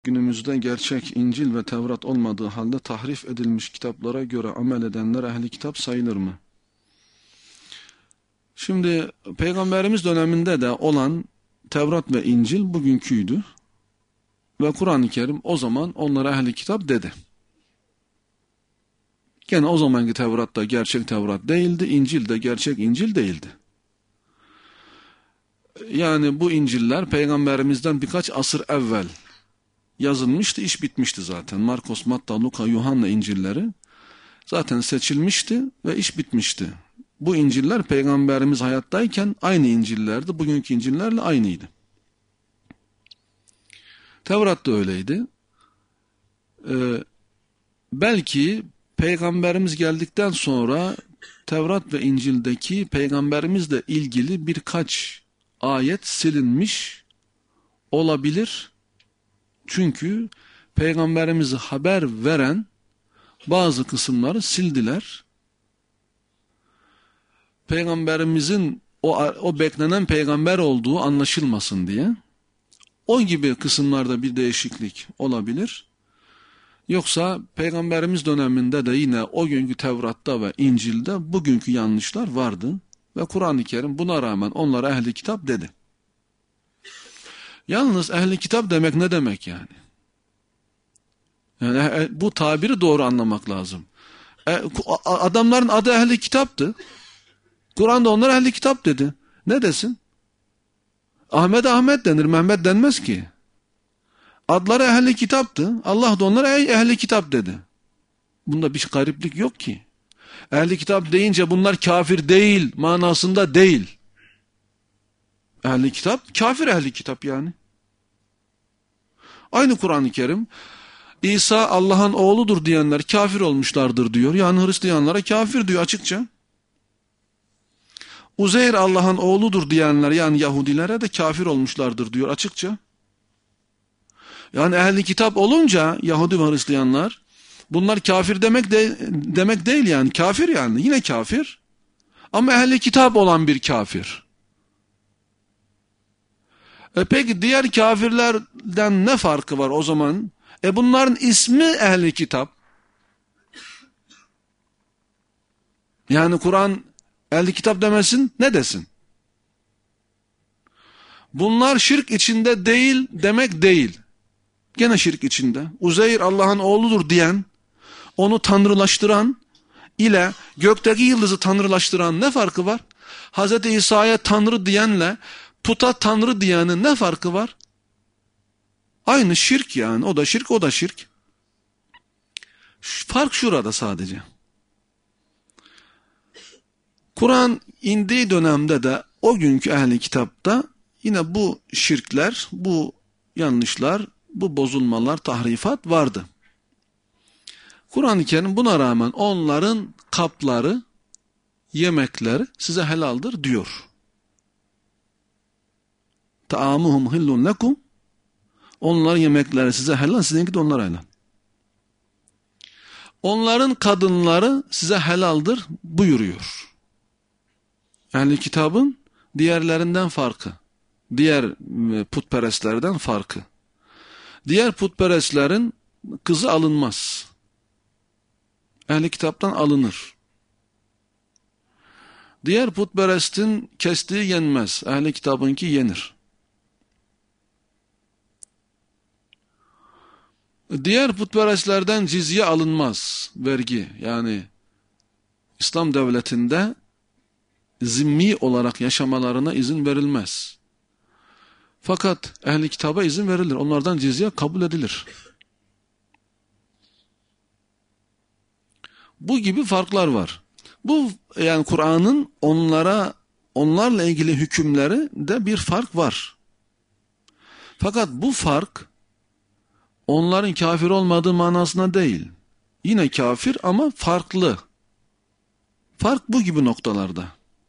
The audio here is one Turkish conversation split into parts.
Günümüzde gerçek İncil ve Tevrat olmadığı halde tahrif edilmiş kitaplara göre amel edenler ehli kitap sayılır mı? Şimdi Peygamberimiz döneminde de olan Tevrat ve İncil bugünküydü. Ve Kur'an-ı Kerim o zaman onlara ehli kitap dedi. Gene o zamanki Tevrat da gerçek Tevrat değildi, İncil de gerçek İncil değildi. Yani bu İncil'ler Peygamberimizden birkaç asır evvel yazılmıştı, iş bitmişti zaten. Markos, Matta, Luka, Yuhanna İncil'leri zaten seçilmişti ve iş bitmişti. Bu İncil'ler Peygamberimiz hayattayken aynı İncil'lerdi, bugünkü İncil'lerle aynıydı. Tevrat da öyleydi. Belki Peygamberimiz geldikten sonra Tevrat ve İncil'deki Peygamberimizle ilgili birkaç ayet silinmiş olabilir. Çünkü Peygamberimize haber veren bazı kısımları sildiler. Peygamberimizin o beklenen peygamber olduğu anlaşılmasın diye. O gibi kısımlarda bir değişiklik olabilir. Yoksa Peygamberimiz döneminde de yine o günkü Tevrat'ta ve İncil'de bugünkü yanlışlar vardı. Ve Kur'an-ı Kerim buna rağmen onlara ehli kitap dedi. Yalnız ehli kitap demek ne demek yani? Yani bu tabiri doğru anlamak lazım. Adamların adı ehli kitaptı. Kur'an'da onlara ehli kitap dedi. Ne desin? Ahmet denir, Mehmet denmez ki. Adları ehli kitaptı. Allah da onlara ehli kitap dedi. Bunda bir gariplik yok ki. Ehli kitap deyince bunlar kafir değil manasında değil. Ehli kitap, kafir ehli kitap yani. Aynı Kur'an-ı Kerim, İsa Allah'ın oğludur diyenler kafir olmuşlardır diyor. Yani Hristiyanlara kafir diyor açıkça. Uzeyr Allah'ın oğludur diyenler yani Yahudilere de kafir olmuşlardır diyor açıkça. Yani ehli kitap olunca Yahudi ve Hristiyanlar bunlar kafir demek değil yani. Kafir yani. Yine kafir. Ama ehli kitap olan bir kafir. Peki diğer kafirlerden ne farkı var o zaman? Bunların ismi ehli kitap. Yani Kur'an ehli kitap demesin ne desin? Bunlar şirk içinde değil demek değil. Gene şirk içinde. Uzeyr Allah'ın oğludur diyen, onu tanrılaştıran ile gökteki yıldızı tanrılaştıran ne farkı var? Hz. İsa'ya tanrı diyenle puta tanrı diyenin ne farkı var? Aynı şirk yani. O da şirk, o da şirk. Fark şurada sadece. Kur'an indiği dönemde de o günkü ehli kitapta yine bu şirkler, bu yanlışlar, bu bozulmalar, tahrifat vardı. Kur'an-ı Kerim buna rağmen onların kapları, yemekleri size helaldir diyor. Ta'amuhum hillun lekum. Onların yemekleri size helal, sizinki de onlara helal. Onların kadınları size helaldir buyuruyor. Yani kitabın diğerlerinden farkı, diğer putperestlerden farkı. Diğer putperestlerin kızı alınmaz. Ehli kitaptan alınır. Diğer putperestin kestiği yenmez. Ehli kitabınki yenir. Diğer putperestlerden cizye alınmaz. Vergi. Yani İslam devletinde zimmi olarak yaşamalarına izin verilmez. Fakat ehli kitaba izin verilir. Onlardan cizye kabul edilir. Bu gibi farklar var. Bu yani Kur'an'ın onlarla ilgili hükümleri de bir fark var. Fakat bu fark onların kafir olmadığı manasına değil. Yine kafir ama farklı. Fark bu gibi noktalarda.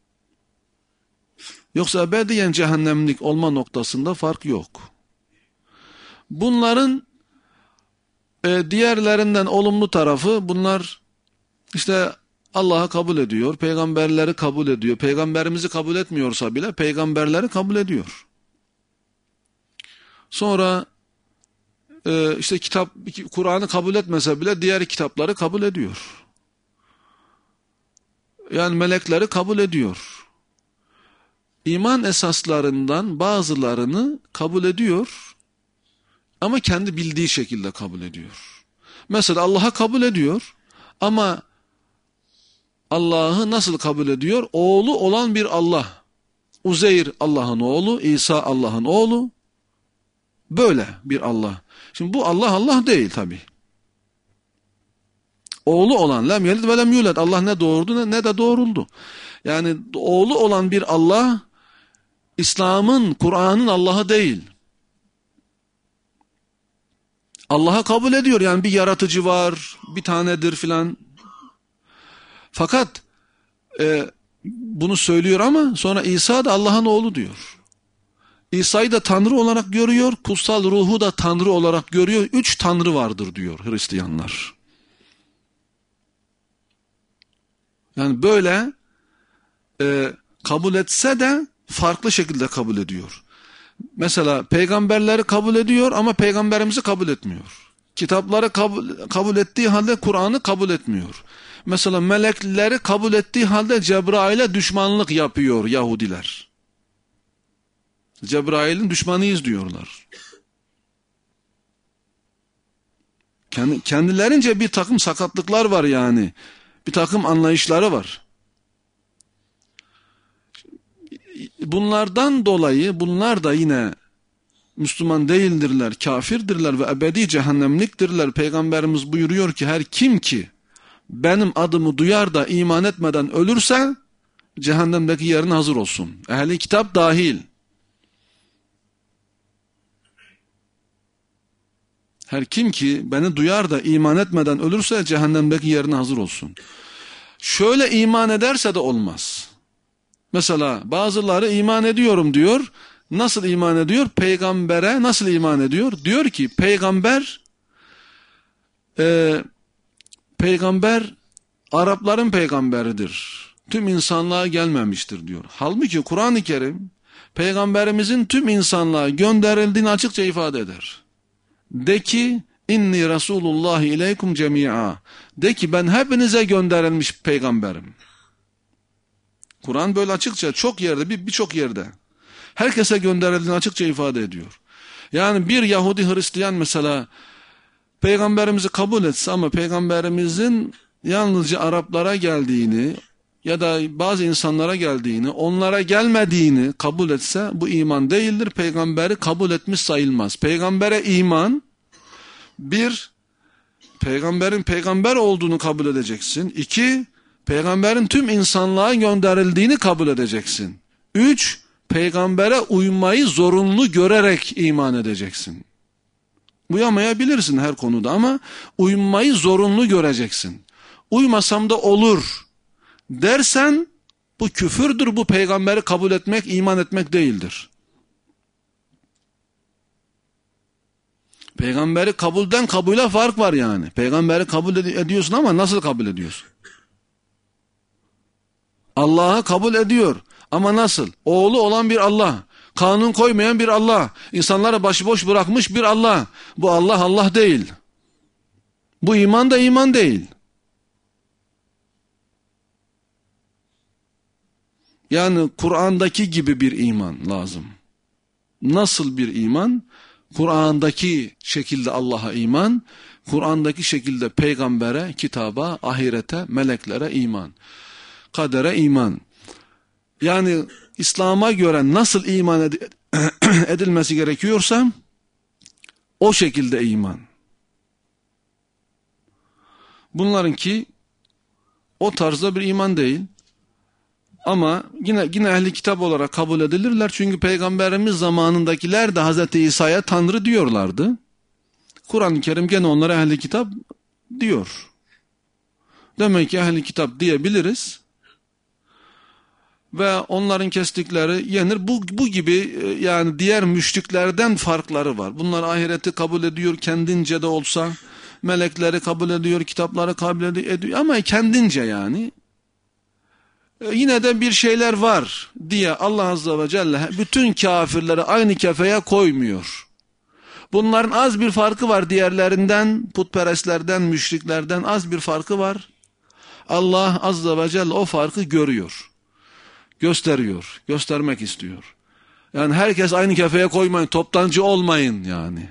Yoksa ebediyen cehennemlik olma noktasında fark yok. Bunların diğerlerinden olumlu tarafı bunlar işte Allah'ı kabul ediyor, peygamberleri kabul ediyor. Peygamberimizi kabul etmiyorsa bile peygamberleri kabul ediyor. Sonra işte Kur'an'ı kabul etmese bile diğer kitapları kabul ediyor. Yani melekleri kabul ediyor. İman esaslarından bazılarını kabul ediyor ama kendi bildiği şekilde kabul ediyor. Mesela Allah'a kabul ediyor ama Allah'ı nasıl kabul ediyor? Oğlu olan bir Allah. Uzeyr Allah'ın oğlu, İsa Allah'ın oğlu. Böyle bir Allah. Şimdi bu Allah değil tabi. Oğlu olan, lem yelid ve lem yulad. Allah ne doğurdu ne de doğruldu. Yani oğlu olan bir Allah, İslam'ın, Kur'an'ın Allah'ı değil. Allah'a kabul ediyor, yani bir yaratıcı var, bir tanedir filan. Fakat bunu söylüyor ama sonra İsa da Allah'ın oğlu diyor. İsa'yı da Tanrı olarak görüyor, kutsal ruhu da Tanrı olarak görüyor. 3 Tanrı vardır diyor Hristiyanlar. Yani böyle kabul etse de farklı şekilde kabul ediyor. Mesela peygamberleri kabul ediyor ama peygamberimizi kabul etmiyor. Kitapları kabul ettiği halde Kur'an'ı kabul etmiyor. Mesela melekleri kabul ettiği halde Cebrail'e düşmanlık yapıyor Yahudiler. Cebrail'in düşmanıyız diyorlar. Kendilerince bir takım sakatlıklar var yani. Bir takım anlayışları var. Bunlardan dolayı bunlar da yine Müslüman değildirler, kafirdirler ve ebedi cehennemliktirler. Peygamberimiz buyuruyor ki her kim ki benim adımı duyar da iman etmeden ölürse cehennemdeki yerine hazır olsun. Ehli kitap dahil. Her kim ki beni duyar da iman etmeden ölürse cehennemdeki yerine hazır olsun. Şöyle iman ederse de olmaz. Mesela bazıları iman ediyorum diyor. Nasıl iman ediyor? Peygambere nasıl iman ediyor? Diyor ki peygamber Arapların peygamberidir. Tüm insanlığa gelmemiştir diyor. Halbuki Kur'an-ı Kerim peygamberimizin tüm insanlığa gönderildiğini açıkça ifade eder. De ki inni Resulullah ileykum cemi'a. De ki ben hepinize gönderilmiş peygamberim. Kur'an böyle açıkça çok yerde, birçok yerde herkese gönderildiğini açıkça ifade ediyor. Yani bir Yahudi Hristiyan mesela peygamberimizi kabul etse ama peygamberimizin yalnızca Araplara geldiğini ya da bazı insanlara geldiğini, onlara gelmediğini kabul etse bu iman değildir. Peygamberi kabul etmiş sayılmaz. Peygambere iman, bir, peygamberin peygamber olduğunu kabul edeceksin. 2, peygamberin tüm insanlığa gönderildiğini kabul edeceksin. 3, peygambere uymayı zorunlu görerek iman edeceksin. Uyamayabilirsin her konuda ama uymayı zorunlu göreceksin. Uymasam da olur dersen bu küfürdür, bu peygamberi kabul etmek, iman etmek değildir. Peygamberi kabulden kabule fark var yani. Peygamberi kabul ediyorsun ama nasıl kabul ediyorsun? Allah'ı kabul ediyor ama nasıl? Oğlu olan bir Allah, kanun koymayan bir Allah, insanları başıboş bırakmış bir Allah. Bu Allah değil. Bu iman da iman değil. Yani Kur'an'daki gibi bir iman lazım. Nasıl bir iman? Kur'an'daki şekilde Allah'a iman, Kur'an'daki şekilde peygambere, kitaba, ahirete, meleklere iman, kadere iman. Yani İslam'a göre nasıl iman edilmesi gerekiyorsa o şekilde iman. Bunlarınki o tarzda bir iman değil. Ama yine ehli kitap olarak kabul edilirler. Çünkü Peygamberimiz zamanındakiler de Hazreti İsa'ya Tanrı diyorlardı. Kur'an-ı Kerim gene onlara ehli kitap diyor. Demek ki ehli kitap diyebiliriz. Ve onların kestikleri yenir. Bu gibi yani diğer müşriklerden farkları var. Bunlar ahireti kabul ediyor kendince de olsa. Melekleri kabul ediyor, kitapları kabul ediyor ama kendince yani. Yine de bir şeyler var diye Allah Azze ve Celle bütün kafirleri aynı kefeye koymuyor. Bunların az bir farkı var diğerlerinden, putperestlerden, müşriklerden az bir farkı var. Allah Azze ve Celle o farkı görüyor. Gösteriyor, göstermek istiyor. Yani herkes aynı kefeye koymayın, toptancı olmayın yani.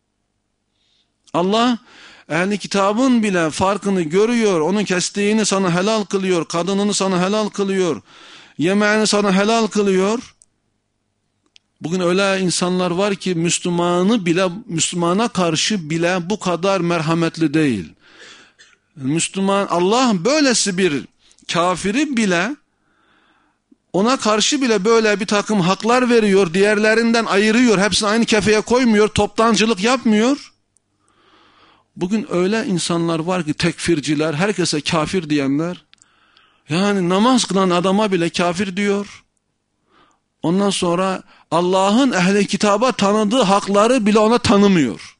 Allah ehli kitabın bile farkını görüyor, onun kestiğini sana helal kılıyor, kadınını sana helal kılıyor, yemeğini sana helal kılıyor. Bugün öyle insanlar var ki Müslümana karşı bile bu kadar merhametli değil. Müslüman, Allah böylesi bir kafiri bile, ona karşı bile böyle bir takım haklar veriyor, diğerlerinden ayırıyor, hepsini aynı kefeye koymuyor, toptancılık yapmıyor. Bugün öyle insanlar var ki tekfirciler, herkese kafir diyenler, yani namaz kılan adama bile kafir diyor. Ondan sonra Allah'ın ehli kitaba tanıdığı hakları bile ona tanımıyor.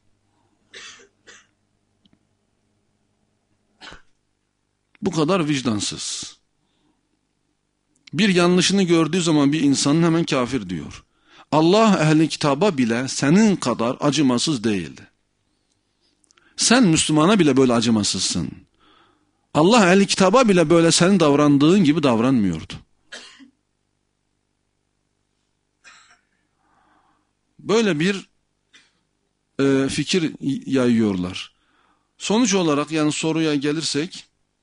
Bu kadar vicdansız. Bir yanlışını gördüğü zaman bir insanın hemen kafir diyor. Allah ehli kitaba bile senin kadar acımasız değildi. Sen Müslümana bile böyle acımasızsın. Allah ehli kitaba bile böyle senin davrandığın gibi davranmıyordu. Böyle bir fikir yayıyorlar. Sonuç olarak yani soruya gelirsek,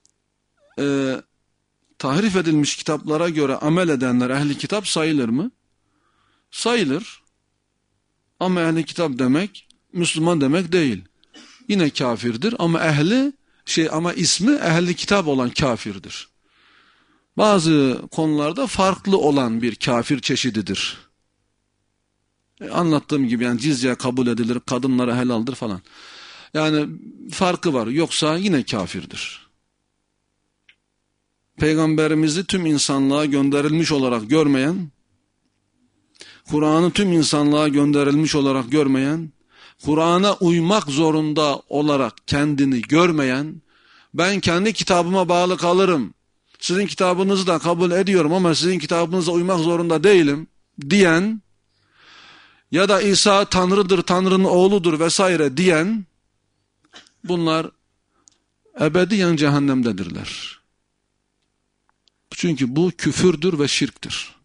tahrif edilmiş kitaplara göre amel edenler ehli kitap sayılır mı? Sayılır. Ama ehli kitap demek Müslüman demek değil. Yine kafirdir ama ama ismi ehli kitap olan kafirdir. Bazı konularda farklı olan bir kafir çeşididir. Anlattığım gibi yani cizye kabul edilir, kadınlara helaldir falan. Yani farkı var. Yoksa yine kafirdir. Peygamberimizi tüm insanlığa gönderilmiş olarak görmeyen, Kur'an'ı tüm insanlığa gönderilmiş olarak görmeyen, Kur'an'a uymak zorunda olarak kendini görmeyen, ben kendi kitabıma bağlı kalırım, sizin kitabınızı da kabul ediyorum ama sizin kitabınıza uymak zorunda değilim diyen, ya da İsa Tanrı'dır, Tanrı'nın oğludur vesaire diyen, bunlar ebediyen cehennemdedirler. Çünkü bu küfürdür ve şirktir.